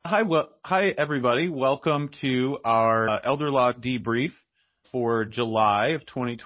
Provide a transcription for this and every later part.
Hi everybody. Welcome to our Elder Law debrief for July of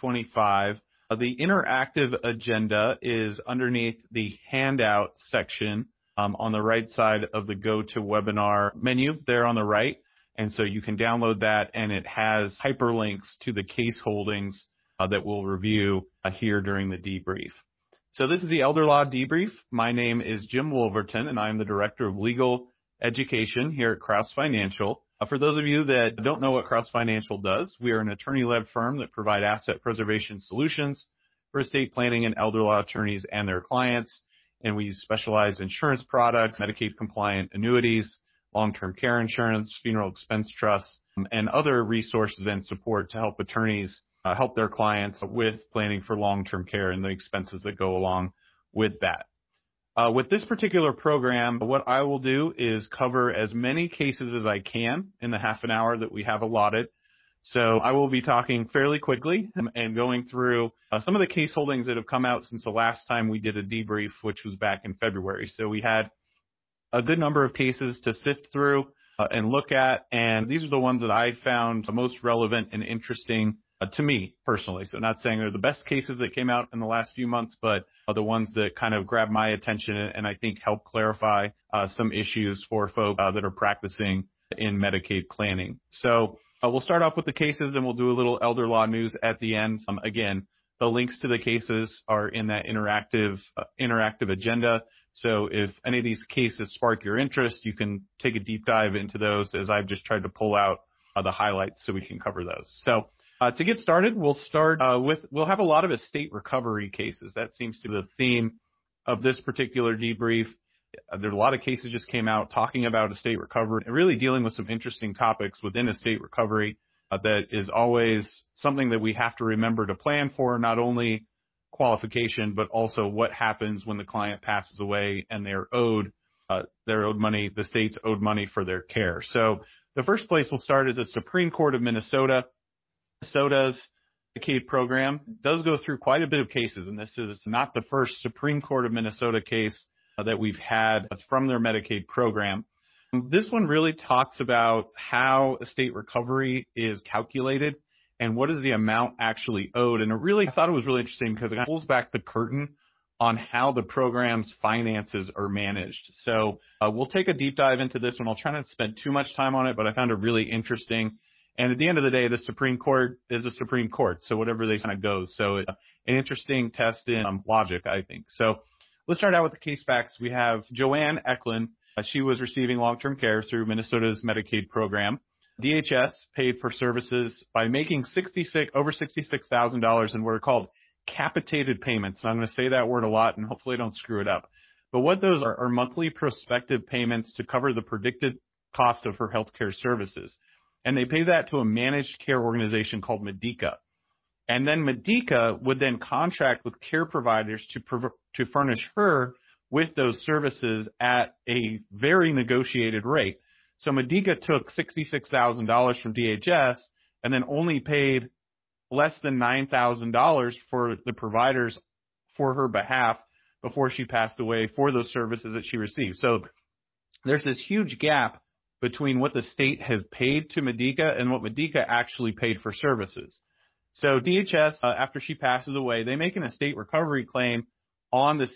2025. The interactive agenda is underneath the handout section on the right side of the Go to Webinar menu there on the right. And so you can download that, and it has hyperlinks to the case holdings that we'll review here during the debrief. So this is the Elder Law debrief. My name is Jim Wolverton, and I'm the Director of Legal Education here at Crouse Financial. For those of you that don't know what Crouse Financial does, we are an attorney-led firm that provide asset preservation solutions for estate planning and elder law attorneys and their clients. And we specialize in insurance products, Medicaid-compliant annuities, long-term care insurance, funeral expense trusts, and other resources and support to help attorneys help their clients with planning for long-term care and the expenses that go along with that. With this particular program, what I will do is cover as many cases as I can in the half an hour that we have allotted. So I will be talking fairly quickly and going through some of the case holdings that have come out since the last time we did a debrief, which was back in February. So we had a good number of cases to sift through and look at, and these are the ones that I found the most relevant and interesting to me personally. So not saying they're the best cases that came out in the last few months, but the ones that kind of grabbed my attention and I think help clarify some issues for folks that are practicing in Medicaid planning. So we'll start off with the cases, and we'll do a little elder law news at the end. Again, the links to the cases are in that interactive agenda. So if any of these cases spark your interest, you can take a deep dive into those, as I've just tried to pull out the highlights so we can cover those. So to get started, we'll have a lot of estate recovery cases. That seems to be the theme of this particular debrief. There's a lot of cases just came out talking about estate recovery and really dealing with some interesting topics within estate recovery that is always something that we have to remember to plan for, not only qualification, but also what happens when the client passes away and they're owed money, the state's owed money for their care. So the first place we'll start is the Supreme Court of Minnesota. Minnesota's Medicaid program does go through quite a bit of cases, and this is not the first Supreme Court of Minnesota case that we've had from their Medicaid program. This one really talks about how estate recovery is calculated and what is the amount actually owed. And I thought it was really interesting because it pulls back the curtain on how the program's finances are managed. So we'll take a deep dive into this one. I'll try not to spend too much time on it, but I found it really interesting. And at the end of the day, the Supreme Court is the Supreme Court, so whatever they kind of goes. So an interesting test in logic, I think. So let's start out with the case facts. We have Joanne Eklund. She was receiving long-term care through Minnesota's Medicaid program. DHS paid for services by making over $66,000 in what are called capitated payments. And I'm going to say that word a lot, and hopefully I don't screw it up. But what those are monthly prospective payments to cover the predicted cost of her healthcare services. And they pay that to a managed care organization called Medica. And then Medica would then contract with care providers to furnish her with those services at a very negotiated rate. So Medica took $66,000 from DHS and then only paid less than $9,000 for the providers for her behalf before she passed away for those services that she received. So there's this huge gap between what the state has paid to Medica and what Medica actually paid for services. So DHS, after she passes away, they make an estate recovery claim on the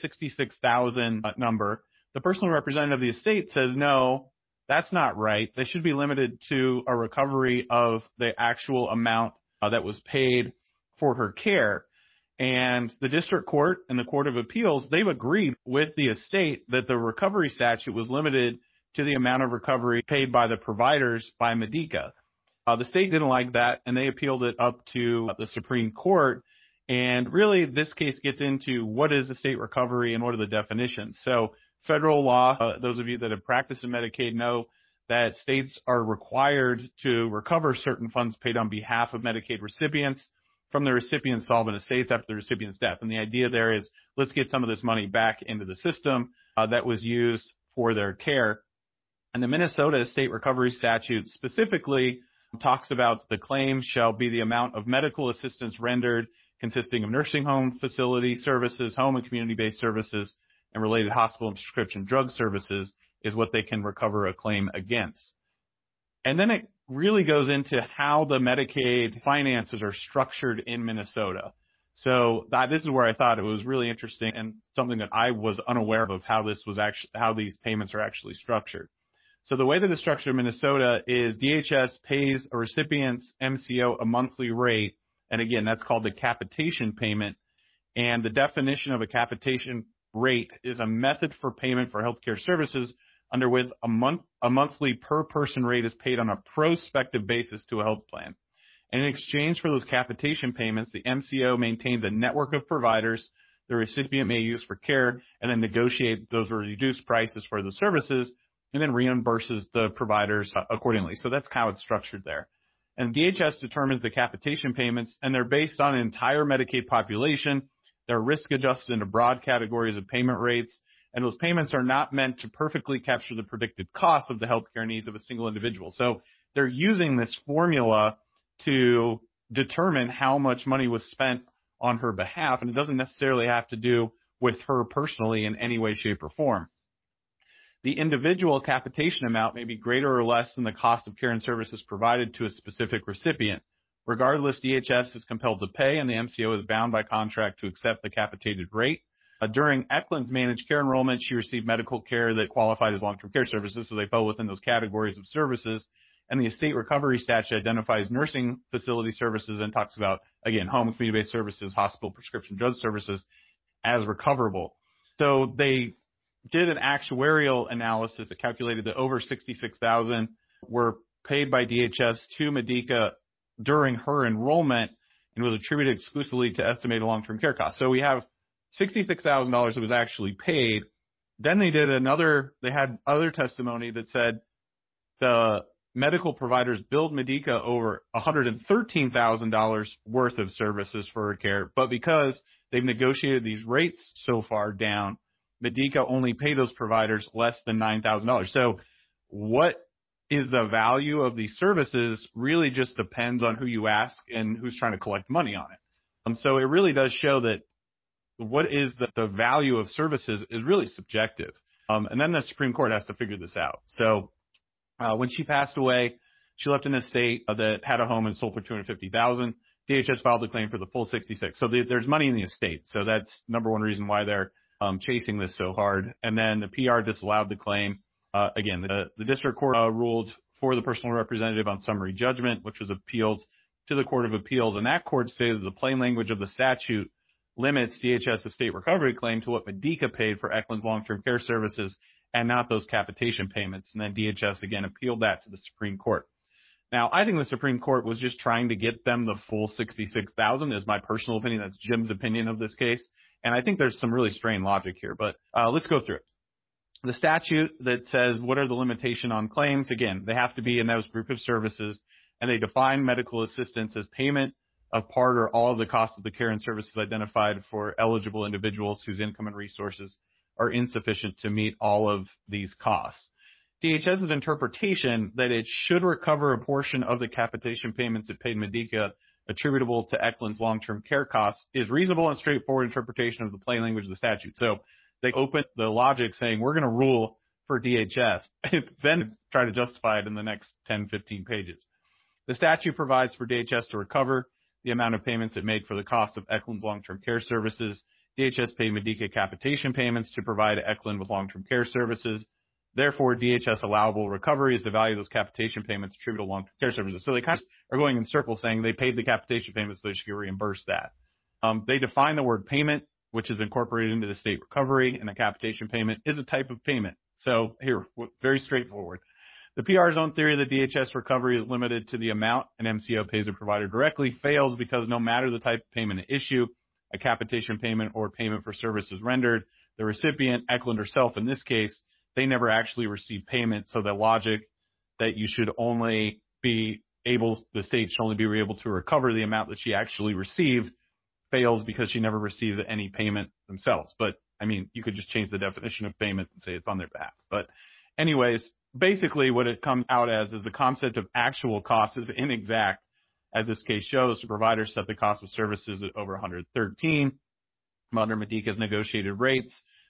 $66,000 number. The personal representative of the estate says, no, that's not right. They should be limited to a recovery of the actual amount that was paid for her care. And the district court and the Court of Appeals, they've agreed with the estate that the recovery statute was limited to the amount of recovery paid by the providers by Medica. The state didn't like that, and they appealed it up to the Supreme Court. And really, this case gets into what is estate recovery and what are the definitions. So federal law, those of you that have practiced in Medicaid know that states are required to recover certain funds paid on behalf of Medicaid recipients from the recipient's solvent estates after the recipient's death. And the idea there is, let's get some of this money back into the system that was used for their care. And the Minnesota Estate Recovery Statute specifically talks about the claim shall be the amount of medical assistance rendered consisting of nursing home facility services, home and community-based services, and related hospital and prescription drug services is what they can recover a claim against. And then it really goes into how the Medicaid finances are structured in Minnesota. So this is where I thought it was really interesting and something that I was unaware of how how these payments are actually structured. So the way that it's structured in Minnesota is DHS pays a recipient's MCO a monthly rate. And again, that's called the capitation payment. And the definition of a capitation rate is a method for payment for healthcare services under which a monthly per person rate is paid on a prospective basis to a health plan. And in exchange for those capitation payments, the MCO maintains a network of providers the recipient may use for care and then negotiate those reduced prices for the services and then reimburses the providers accordingly. So that's how it's structured there. And DHS determines the capitation payments, and they're based on an entire Medicaid population. They're risk adjusted into broad categories of payment rates, and those payments are not meant to perfectly capture the predicted cost of the healthcare needs of a single individual. So they're using this formula to determine how much money was spent on her behalf, and it doesn't necessarily have to do with her personally in any way, shape, or form. The individual capitation amount may be greater or less than the cost of care and services provided to a specific recipient. Regardless, DHS is compelled to pay, and the MCO is bound by contract to accept the capitated rate. During Eklund's managed care enrollment, she received medical care that qualified as long-term care services, so they fell within those categories of services. And the estate recovery statute identifies nursing facility services and talks about, again, home and community-based services, hospital prescription drug services as recoverable. So they did an actuarial analysis that calculated that over $66,000 were paid by DHS to Medica during her enrollment and was attributed exclusively to estimated long-term care costs. So we have $66,000 that was actually paid. Then they had other testimony that said the medical providers billed Medica over $113,000 worth of services for her care, but because they've negotiated these rates so far down, Medica only paid those providers less than $9,000. So what is the value of these services really just depends on who you ask and who's trying to collect money on it. So it really does show that what is the value of services is really subjective. And then the Supreme Court has to figure this out. So when she passed away, she left an estate that had a home and sold for $250,000. DHS filed a claim for the full $66,000. So there's money in the estate. So that's number one reason why they're chasing this so hard. And then the PR disallowed the claim. Again, the district court ruled for the personal representative on summary judgment, which was appealed to the Court of Appeals. And that court stated that the plain language of the statute limits DHS estate recovery claim to what Medica paid for Eklund's long-term care services and not those capitation payments. And then DHS again appealed that to the Supreme Court. Now, I think the Supreme Court was just trying to get them the full $66,000 is my personal opinion. That's Jim's opinion of this case. And I think there's some really strained logic here, but let's go through it. The statute that says what are the limitation on claims, again, they have to be in those group of services, and they define medical assistance as payment of part or all of the costs of the care and services identified for eligible individuals whose income and resources are insufficient to meet all of these costs. DHS's interpretation that it should recover a portion of the capitation payments it paid Medica attributable to Eklund's long-term care costs is reasonable and straightforward interpretation of the plain language of the statute. So they open the logic saying we're going to rule for DHS, then try to justify it in the next 10, 15 pages. The statute provides for DHS to recover the amount of payments it made for the cost of Eklund's long-term care services. DHS paid Medica capitation payments to provide Eklund with long-term care services. Therefore, DHS allowable recovery is the value of those capitation payments attributable to long-term care services. So they kind of are going in circles saying they paid the capitation payments so they should get reimbursed that. They define the word payment, which is incorporated into the state recovery, and a capitation payment is a type of payment. So here, very straightforward. The PR's own theory that DHS recovery is limited to the amount an MCO pays a provider directly fails because no matter the type of payment at issue, a capitation payment or payment for services rendered, the recipient, Eklund herself in this case, they never actually received payment. So the logic that you should only be able, the state should only be able to recover the amount that she actually received fails because she never received any payment themselves. But I mean, you could just change the definition of payment and say it's on their behalf. But anyways, basically what it comes out as is the concept of actual cost is inexact. As this case shows, the provider set the cost of services at over $113 under Medica's negotiated rates.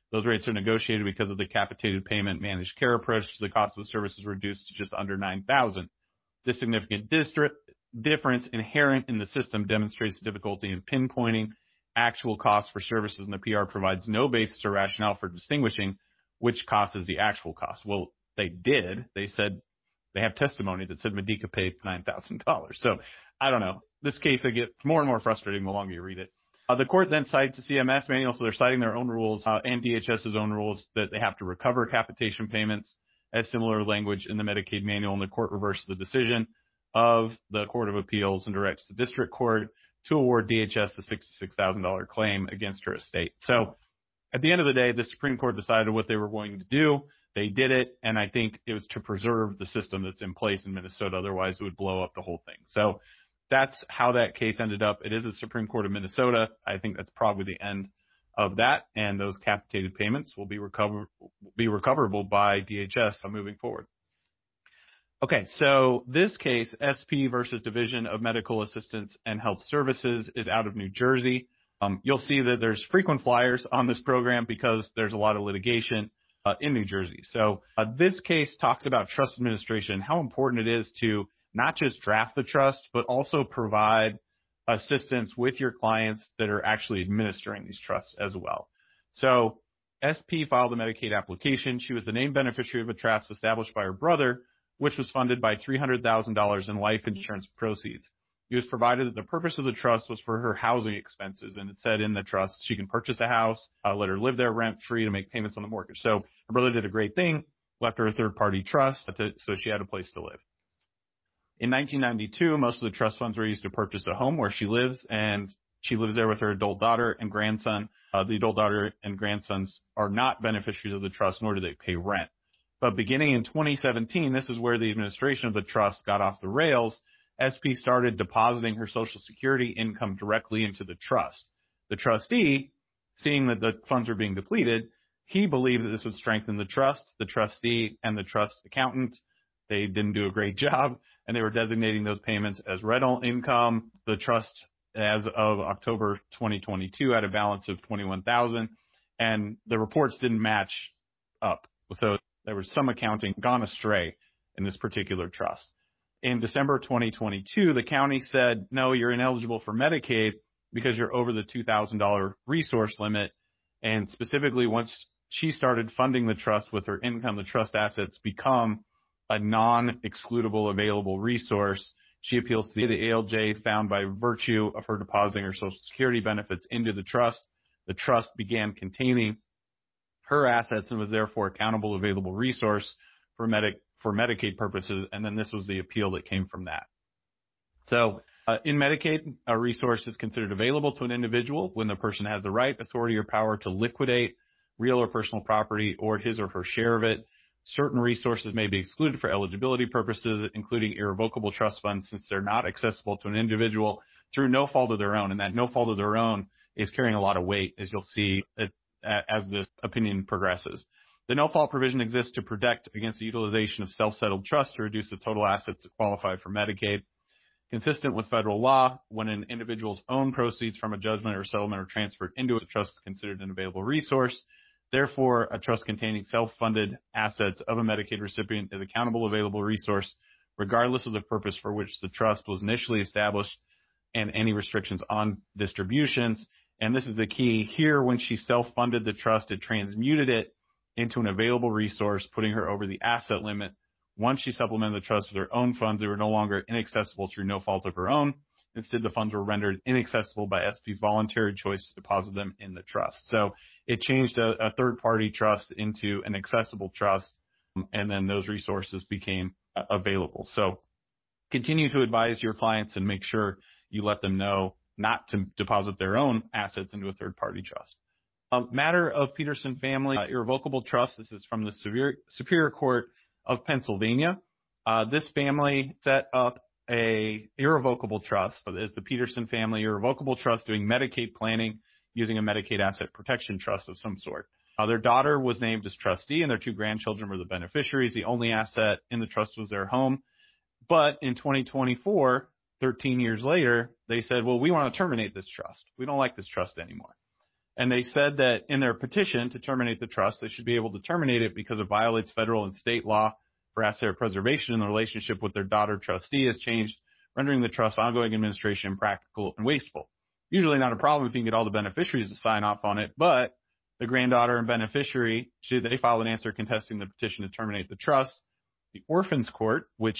Those rates are negotiated because of the capitated payment managed care approach. The cost of the service is reduced to just under $9,000. This significant difference inherent in the system demonstrates the difficulty in pinpointing actual costs for services, and the PR provides no basis or rationale for distinguishing which cost is the actual cost. Well, they did. They said they have testimony that said Medica paid $9,000. So I don't know. This case, I get more and more frustrating the longer you read it. The court then cites the CMS manual, so they're citing their own rules and DHS's own rules that they have to recover capitation payments as similar language in the Medicaid manual, and the court reversed the decision of the Court of Appeals and directs the district court to award DHS a $66,000 claim against her estate. So at the end of the day, the Supreme Court decided what they were going to do. They did it, and I think it was to preserve the system that's in place in Minnesota. Otherwise, it would blow up the whole thing. So that's how that case ended up. It is the Supreme Court of Minnesota. I think that's probably the end of that, and those capitated payments will be recoverable by DHS moving forward. Okay, so this case, SP versus Division of Medical Assistance and Health Services, is out of New Jersey. You'll see that there's frequent flyers on this program because there's a lot of litigation in New Jersey. So this case talks about trust administration, how important it is to not just draft the trust, but also provide assistance with your clients that are actually administering these trusts as well. So SP filed a Medicaid application. She was the named beneficiary of a trust established by her brother, which was funded by $300,000 in life insurance proceeds. It was provided that the purpose of the trust was for her housing expenses, and it said in the trust she can purchase a house, let her live there rent-free to make payments on the mortgage. So her brother did a great thing, left her a third-party trust so she had a place to live. In 1992, most of the trust funds were used to purchase a home where she lives, and she lives there with her adult daughter and grandson. The adult daughter and grandsons are not beneficiaries of the trust, nor do they pay rent. But beginning in 2017, this is where the administration of the trust got off the rails. SP started depositing her Social Security income directly into the trust. The trustee, seeing that the funds were being depleted, he believed that this would strengthen the trust. The trustee and the trust accountant, they didn't do a great job, and they were designating those payments as rental income. The trust, as of October 2022, had a balance of $21,000, and the reports didn't match up. So there was some accounting gone astray in this particular trust. In December 2022, the county said, no, you're ineligible for Medicaid because you're over the $2,000 resource limit. And specifically, once she started funding the trust with her income, the trust assets become a non-excludable available resource. She appeals to the ALJ found by virtue of her depositing her Social Security benefits into the trust. The trust began containing her assets and was therefore accountable available resource for Medicaid purposes, and then this was the appeal that came from that. So in Medicaid, a resource is considered available to an individual when the person has the right, authority, or power to liquidate real or personal property or his or her share of it. Certain resources may be excluded for eligibility purposes, including irrevocable trust funds, since they're not accessible to an individual through no fault of their own, and that no fault of their own is carrying a lot of weight, as you'll see as this opinion progresses. The no-fault provision exists to protect against the utilization of self-settled trusts to reduce the total assets that qualify for Medicaid. Consistent with federal law, when an individual's own proceeds from a judgment or settlement are transferred into a trust is considered an available resource. Therefore, a trust containing self-funded assets of a Medicaid recipient is accountable available resource, regardless of the purpose for which the trust was initially established and any restrictions on distributions. And this is the key here. When she self-funded the trust, it transmuted it into an available resource, putting her over the asset limit. Once she supplemented the trust with her own funds, they were no longer inaccessible through no fault of her own. Instead, the funds were rendered inaccessible by SP's voluntary choice to deposit them in the trust. So it changed a third-party trust into an accessible trust, and then those resources became available. So continue to advise your clients and make sure you let them know not to deposit their own assets into a third-party trust. Matter of Peterson family, irrevocable trust. This is from the Superior Court of Pennsylvania. This family set up a irrevocable trust. So there's the Peterson family irrevocable trust doing Medicaid planning using a Medicaid asset protection trust of some sort. Their daughter was named as trustee, and their two grandchildren were the beneficiaries. The only asset in the trust was their home. But in 2024, 13 years later, they said, well, we want to terminate this trust. We don't like this trust anymore. And they said that in their petition to terminate the trust, they should be able to terminate it because it violates federal and state law for asset preservation, and the relationship with their daughter trustee has changed, rendering the trust's ongoing administration impractical and wasteful. Usually not a problem if you can get all the beneficiaries to sign off on it, but the granddaughter and beneficiary, they filed an answer contesting the petition to terminate the trust. The orphans court, which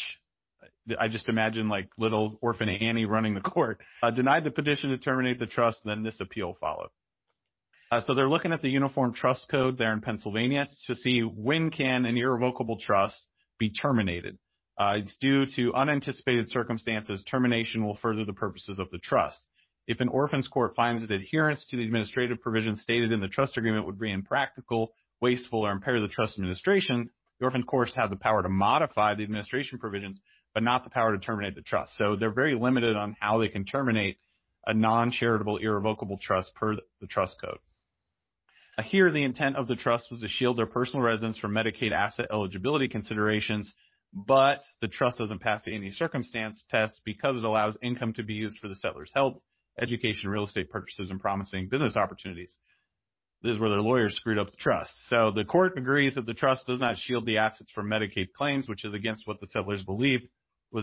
I just imagine like little orphan Annie running the court, denied the petition to terminate the trust, and then this appeal followed. So they're looking at the Uniform Trust Code there in Pennsylvania to see when can an irrevocable trust be terminated. It's due to unanticipated circumstances. Termination will further the purposes of the trust. If an orphans court finds that adherence to the administrative provisions stated in the trust agreement would be impractical, wasteful, or impair the trust administration, the orphan courts have the power to modify the administration provisions, but not the power to terminate the trust. So they're very limited on how they can terminate a non-charitable irrevocable trust per the trust code. Here, the intent of the trust was to shield their personal residents from Medicaid asset eligibility considerations, but the trust doesn't pass the any circumstance test because it allows income to be used for the settlers' health, education, real estate purchases, and promising business opportunities. This is where their lawyers screwed up the trust. So the court agrees that the trust does not shield the assets from Medicaid claims, which is against what the settlers believed was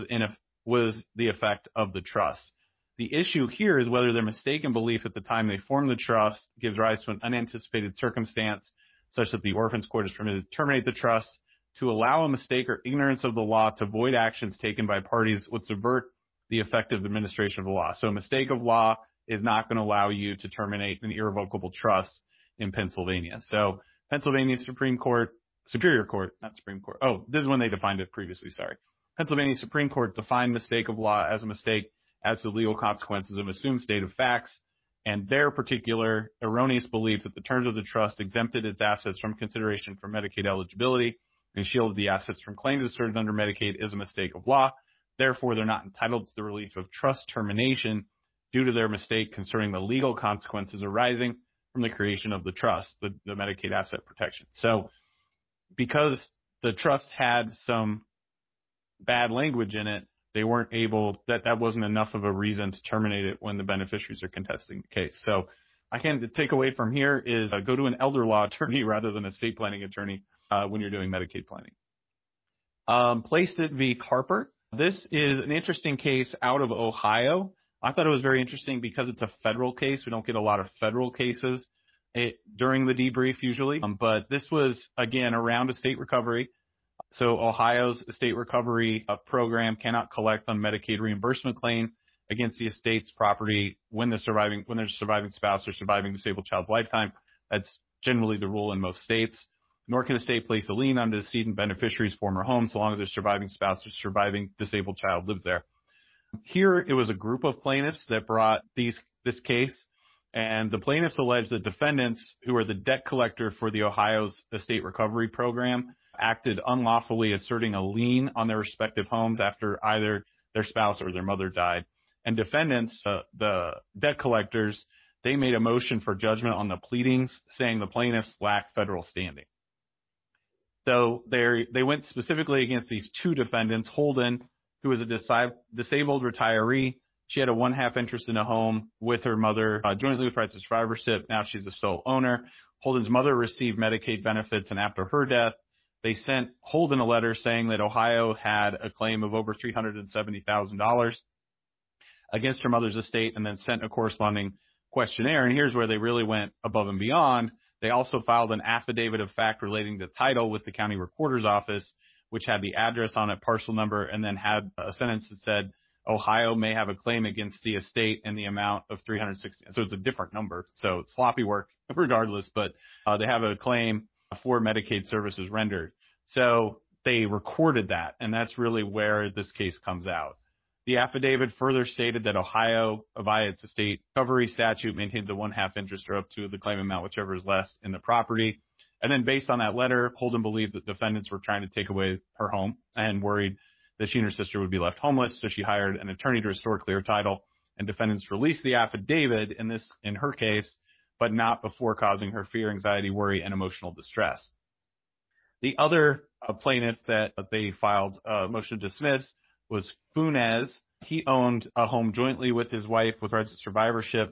the effect of the trust. The issue here is whether their mistaken belief at the time they formed the trust gives rise to an unanticipated circumstance such that the orphans court is permitted to terminate the trust. To allow a mistake or ignorance of the law to void actions taken by parties would subvert the effective administration of the law. So a mistake of law is not going to allow you to terminate an irrevocable trust in Pennsylvania. So Pennsylvania Superior Court, not Supreme Court. Oh, this is when they defined it previously, sorry. Pennsylvania Supreme Court defined mistake of law as a mistake as to legal consequences of assumed state of facts, and their particular erroneous belief that the terms of the trust exempted its assets from consideration for Medicaid eligibility and shielded the assets from claims asserted under Medicaid is a mistake of law. Therefore, they're not entitled to the relief of trust termination due to their mistake concerning the legal consequences arising from the creation of the trust, the Medicaid asset protection. So because the trust had some bad language in it, they weren't able, that wasn't enough of a reason to terminate it when the beneficiaries are contesting the case. So the takeaway from here is go to an elder law attorney rather than a estate planning attorney when you're doing Medicaid planning. Placed v. Harper. This is an interesting case out of Ohio. I thought it was very interesting because it's a federal case. We don't get a lot of federal cases during the debrief usually, but this was, again, around estate recovery. So Ohio's estate recovery program cannot collect on Medicaid reimbursement claim against the estate's property when there's surviving spouse or surviving disabled child's lifetime. That's generally the rule in most states. Nor can a state place a lien on the decedent beneficiary's former home so long as their surviving spouse or surviving disabled child lives there. Here, it was a group of plaintiffs that brought this case, and the plaintiffs alleged that defendants, who are the debt collector for the Ohio's estate recovery program, acted unlawfully asserting a lien on their respective homes after either their spouse or their mother died. And defendants, the debt collectors, they made a motion for judgment on the pleadings, saying the plaintiffs lack federal standing. So they went specifically against these two defendants, Holden, who was a disabled retiree. She had a 1/2 interest in a home with her mother, jointly with rights of survivorship. Now she's the sole owner. Holden's mother received Medicaid benefits, and after her death, they sent Holden a letter saying that Ohio had a claim of over $370,000 against her mother's estate, and then sent a corresponding questionnaire. And here's where they really went above and beyond. They also filed an affidavit of fact relating to title with the county recorder's office, which had the address on it, parcel number, and then had a sentence that said, Ohio may have a claim against the estate in the amount of $360,000. So it's a different number. So it's sloppy work regardless, but they have a claim for Medicaid services rendered. So they recorded that, and that's really where this case comes out. The affidavit further stated that Ohio, via its estate recovery statute, maintains a 1/2 interest or up to the claim amount, whichever is less, in the property. And then based on that letter, Holden believed that defendants were trying to take away her home and worried that she and her sister would be left homeless. So she hired an attorney to restore clear title, and defendants released the affidavit in her case, but not before causing her fear, anxiety, worry, and emotional distress. The other plaintiff that they filed a motion to dismiss was Funes. He owned a home jointly with his wife with rights of survivorship.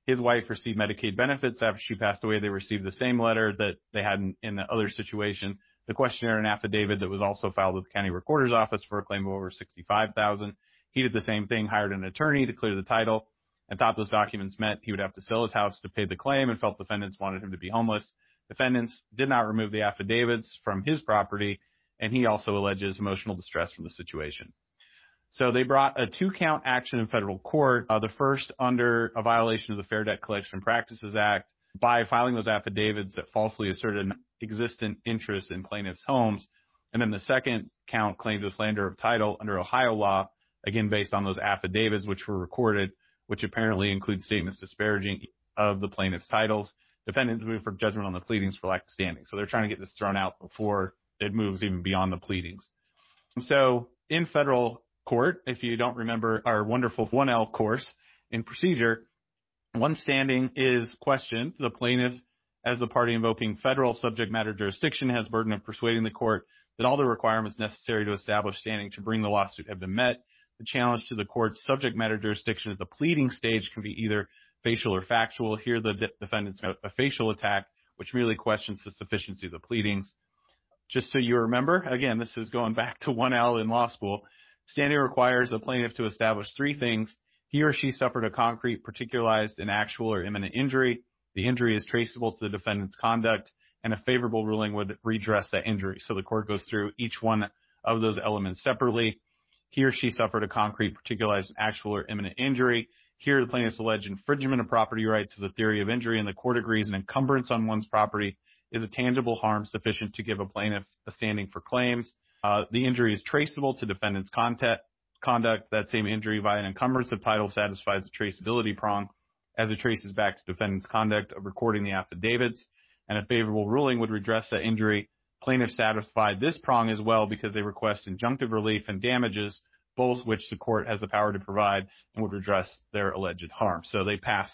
His wife received Medicaid benefits. After she passed away, they received the same letter that they had in the other situation, the questionnaire and affidavit that was also filed with the county recorder's office for a claim of over $65,000. He did the same thing, hired an attorney to clear the title, and thought those documents meant he would have to sell his house to pay the claim, and felt defendants wanted him to be homeless. Defendants did not remove the affidavits from his property, and he also alleges emotional distress from the situation. So they brought a 2-count action in federal court, the first under a violation of the Fair Debt Collection Practices Act by filing those affidavits that falsely asserted an existent interest in plaintiff's homes. And then the second count claims a slander of title under Ohio law, again based on those affidavits which were recorded, which apparently include statements disparaging of the plaintiff's titles. Defendants moved for judgment on the pleadings for lack of standing. So they're trying to get this thrown out before it moves even beyond the pleadings. So in federal court, if you don't remember our wonderful 1L course in procedure, once standing is questioned, the plaintiff, as the party invoking federal subject matter jurisdiction, has burden of persuading the court that all the requirements necessary to establish standing to bring the lawsuit have been met. The challenge to the court's subject matter jurisdiction at the pleading stage can be either facial or factual. Here, the defendants made a facial attack, which merely questions the sufficiency of the pleadings. Just so you remember, again, this is going back to 1L in law school. Standing requires a plaintiff to establish 3 things. He or she suffered a concrete, particularized, and actual or imminent injury. The injury is traceable to the defendant's conduct, and a favorable ruling would redress that injury. So the court goes through each one of those elements separately. He or she suffered a concrete, particularized, actual, or imminent injury. Here, the plaintiff's alleged infringement of property rights is a theory of injury, and the court agrees an encumbrance on one's property is a tangible harm sufficient to give a plaintiff a standing for claims. The injury is traceable to defendant's conduct. That same injury via an encumbrance of title satisfies the traceability prong, as it traces back to defendant's conduct of recording the affidavits, and a favorable ruling would redress that injury. Plaintiffs satisfied this prong as well because they request injunctive relief and damages, both which the court has the power to provide and would redress their alleged harm. So they pass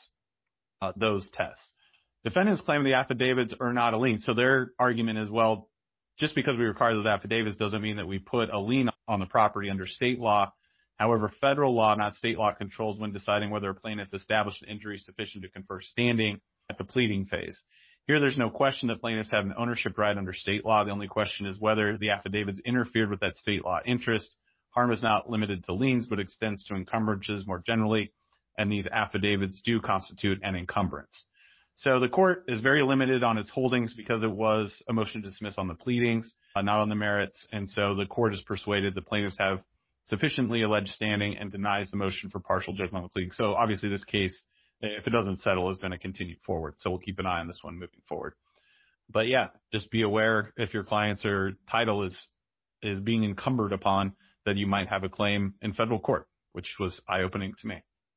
those tests. Defendants claim the affidavits are not a lien. So their argument is, well, just because we require those affidavits doesn't mean that we put a lien on the property under state law. However, federal law, not state law, controls when deciding whether a plaintiff established an injury sufficient to confer standing at the pleading phase. Here, there's no question that plaintiffs have an ownership right under state law. The only question is whether the affidavits interfered with that state law interest. Harm is not limited to liens, but extends to encumbrances more generally, and these affidavits do constitute an encumbrance. So the court is very limited on its holdings because it was a motion to dismiss on the pleadings, not on the merits, and so the court is persuaded the plaintiffs have sufficiently alleged standing and denies the motion for partial judgment on the pleadings. So obviously this case, if it doesn't settle, is going to continue forward. So we'll keep an eye on this one moving forward. But yeah, just be aware if your client's or title is being encumbered upon that you might have a claim in federal court, which was eye-opening to me.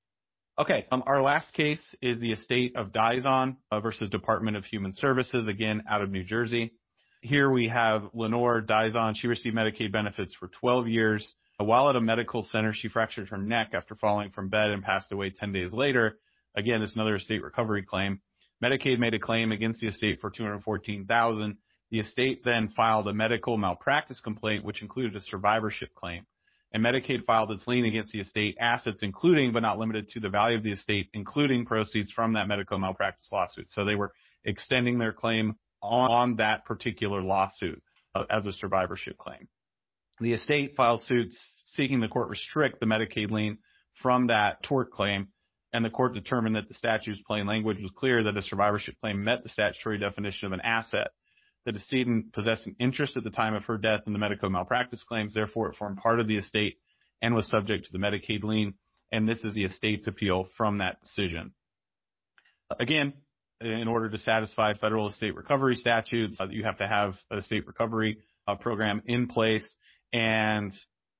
Okay, our last case is the estate of Dizon versus Department of Human Services, again, out of New Jersey. Here we have Lenore Dizon. She received Medicaid benefits for 12 years. While at a medical center, she fractured her neck after falling from bed and passed away 10 days later. Again, it's another estate recovery claim. Medicaid made a claim against the estate for $214,000. The estate then filed a medical malpractice complaint, which included a survivorship claim. And Medicaid filed its lien against the estate assets, including but not limited to the value of the estate, including proceeds from that medical malpractice lawsuit. So they were extending their claim on that particular lawsuit as a survivorship claim. The estate filed suits seeking the court restrict the Medicaid lien from that tort claim, and the court determined that the statute's plain language was clear that a survivorship claim met the statutory definition of an asset. The decedent possessed an interest at the time of her death in the medical malpractice claims, therefore it formed part of the estate and was subject to the Medicaid lien, and this is the estate's appeal from that decision. Again, in order to satisfy federal estate recovery statutes, you have to have a estate recovery program in place, and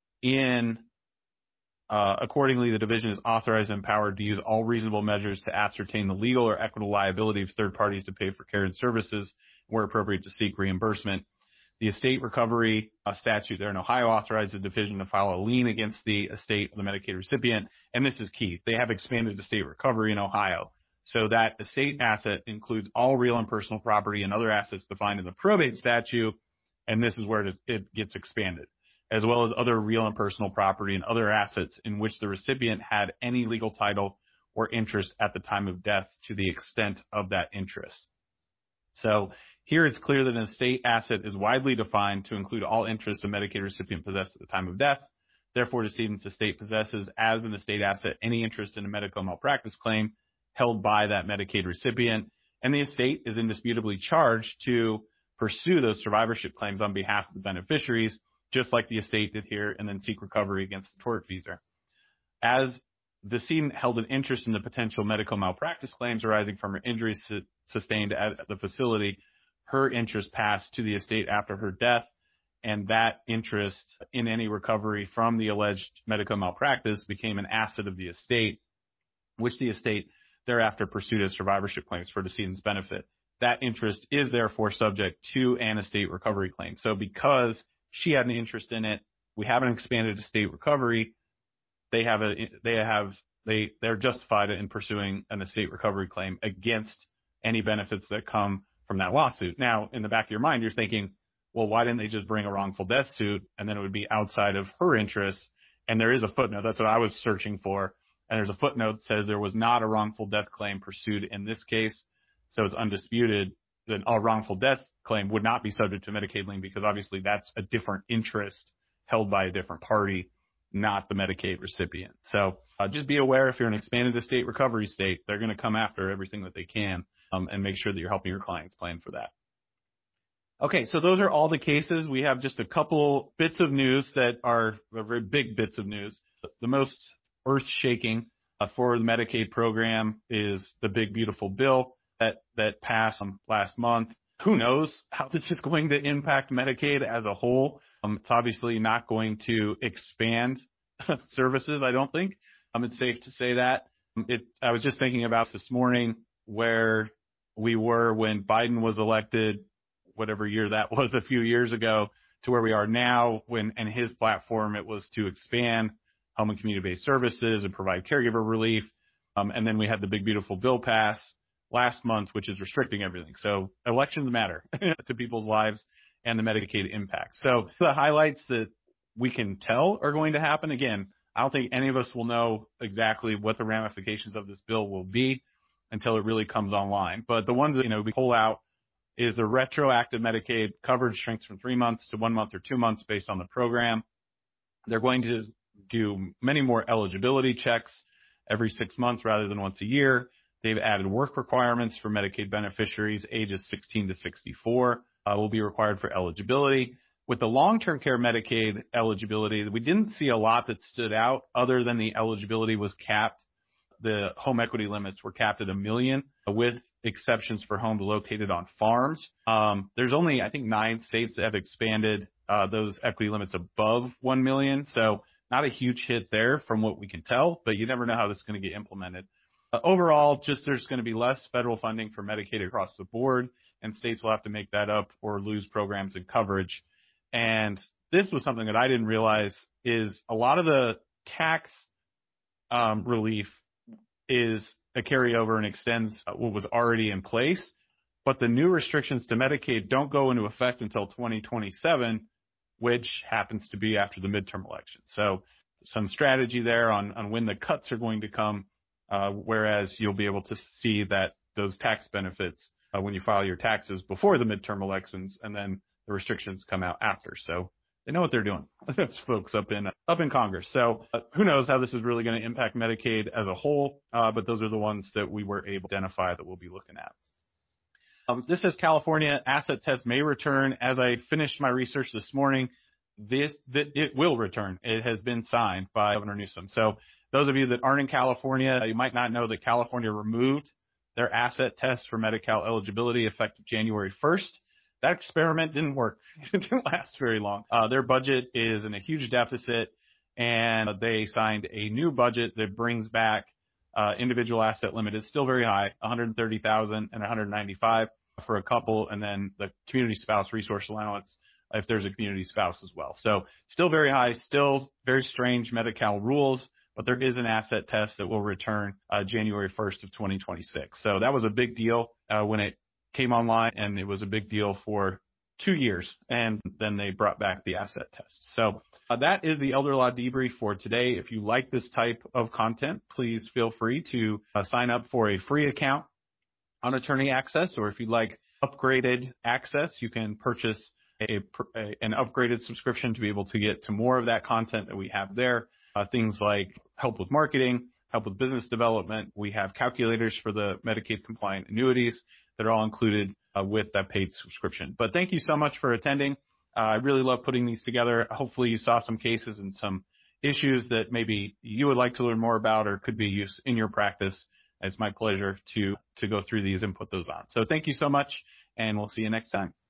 accordingly, the division is authorized and empowered to use all reasonable measures to ascertain the legal or equitable liability of third parties to pay for care and services where appropriate to seek reimbursement. The estate recovery statute there in Ohio authorizes the division to file a lien against the estate of the Medicaid recipient, and this is key. They have expanded estate recovery in Ohio, so that estate asset includes all real and personal property and other assets defined in the probate statute, and this is where it gets expanded, as well as other real and personal property and other assets in which the recipient had any legal title or interest at the time of death to the extent of that interest. So here it's clear that an estate asset is widely defined to include all interest a Medicaid recipient possessed at the time of death. Therefore, decedent's estate possesses as an estate asset any interest in a medical malpractice claim held by that Medicaid recipient, and the estate is indisputably charged to pursue those survivorship claims on behalf of the beneficiaries, just like the estate did here, and then seek recovery against the tortfeasor. As the decedent held an interest in the potential medical malpractice claims arising from her injuries sustained at the facility, her interest passed to the estate after her death, and that interest in any recovery from the alleged medical malpractice became an asset of the estate, which the estate thereafter pursued as survivorship claims for decedent's benefit. That interest is therefore subject to an estate recovery claim. So because she had an interest in it, we have an expanded estate recovery. They're justified in pursuing an estate recovery claim against any benefits that come from that lawsuit. Now, in the back of your mind, you're thinking, well, why didn't they just bring a wrongful death suit and then it would be outside of her interests? And there is a footnote. That's what I was searching for. And there's a footnote that says there was not a wrongful death claim pursued in this case. So it's undisputed that a wrongful death claim would not be subject to Medicaid lien because obviously that's a different interest held by a different party, not the Medicaid recipient. So just be aware if you're an expanded estate recovery state, they're going to come after everything that they can and make sure that you're helping your clients plan for that. Okay, so those are all the cases. We have just a couple bits of news that are very big bits of news. The most earth-shaking for the Medicaid program is the big, beautiful bill that passed last month. Who knows how this is going to impact Medicaid as a whole? It's obviously not going to expand services, I don't think. It's safe to say that. I was just thinking about this morning where we were when Biden was elected, whatever year that was, a few years ago, to where we are now and his platform, it was to expand home and community-based services and provide caregiver relief. And then we had the big, beautiful bill pass last month, which is restricting everything. So elections matter to people's lives and the Medicaid impact. So the highlights that we can tell are going to happen, again, I don't think any of us will know exactly what the ramifications of this bill will be until it really comes online. But the ones that, we pull out is the retroactive Medicaid coverage shrinks from 3 months to 1 month or 2 months based on the program. They're going to do many more eligibility checks every 6 months rather than once a year. They've added work requirements for Medicaid beneficiaries ages 16 to 64 will be required for eligibility. With the long-term care Medicaid eligibility, we didn't see a lot that stood out other than the eligibility was capped. The home equity limits were capped at $1 million with exceptions for homes located on farms. There's only, I think, 9 states that have expanded those equity limits above $1 million. So not a huge hit there from what we can tell, but you never know how this is going to get implemented. Overall, there's going to be less federal funding for Medicaid across the board, and states will have to make that up or lose programs and coverage. And this was something that I didn't realize is a lot of the tax relief is a carryover and extends what was already in place. But the new restrictions to Medicaid don't go into effect until 2027, which happens to be after the midterm election. So some strategy there on when the cuts are going to come, whereas you'll be able to see that those tax benefits when you file your taxes before the midterm elections, and then the restrictions come out after. So they know what they're doing. Those folks up in Congress. So who knows how this is really going to impact Medicaid as a whole, but those are the ones that we were able to identify that we'll be looking at. This says California asset test may return. As I finished my research this morning, it will return. It has been signed by Governor Newsom. So those of you that aren't in California, you might not know that California removed their asset test for Medi-Cal eligibility effective January 1st. That experiment didn't work. It didn't last very long. Their budget is in a huge deficit, and they signed a new budget that brings back individual asset limit is still very high, $130,000 and $195,000 for a couple, and then the community spouse resource allowance if there's a community spouse as well. So still very high, still very strange Medi-Cal rules, but there is an asset test that will return January 1st of 2026. So that was a big deal when it came online, and it was a big deal for 2 years, and then they brought back the asset test. So that is the Elder Law Debrief for today. If you like this type of content, please feel free to sign up for a free account on Attorney Access, or if you'd like upgraded access, you can purchase an upgraded subscription to be able to get to more of that content that we have there. Things like help with marketing, help with business development. We have calculators for the Medicaid compliant annuities that are all included with that paid subscription. But thank you so much for attending. I really love putting these together. Hopefully you saw some cases and some issues that maybe you would like to learn more about or could be used in your practice. It's my pleasure to go through these and put those on. So thank you so much, and we'll see you next time.